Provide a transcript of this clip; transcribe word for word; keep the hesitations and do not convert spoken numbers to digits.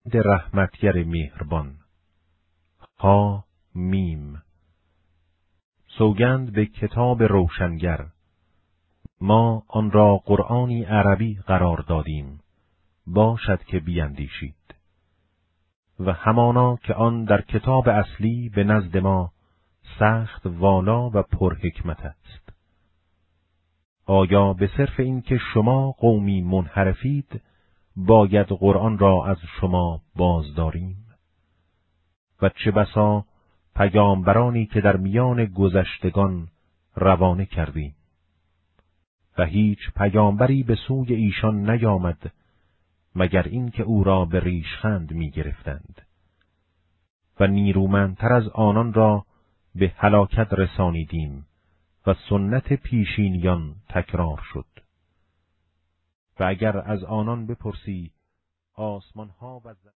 رحمتگر مهربان. ها میم. سوگند به کتاب روشنگر، ما آن را قرآنی عربی قرار دادیم، باشد که بیندیشید. و همانا که آن در کتاب اصلی به نزد ما سخت والا و پرحکمت است. آیا به صرف این که شما قومی منحرفید باید قرآن را از شما بازداریم؟ و چه بسا پیامبرانی که در میان گذشتگان روانه کردیم و هیچ پیامبری به سوی ایشان نیامد مگر این که او را به ریشخند می گرفتند و نیرومندتر از آنان را به هلاکت رسانیدیم و سنت پیشینیان تکرار شد. و اگر از آنان بپرسی آسمان ها و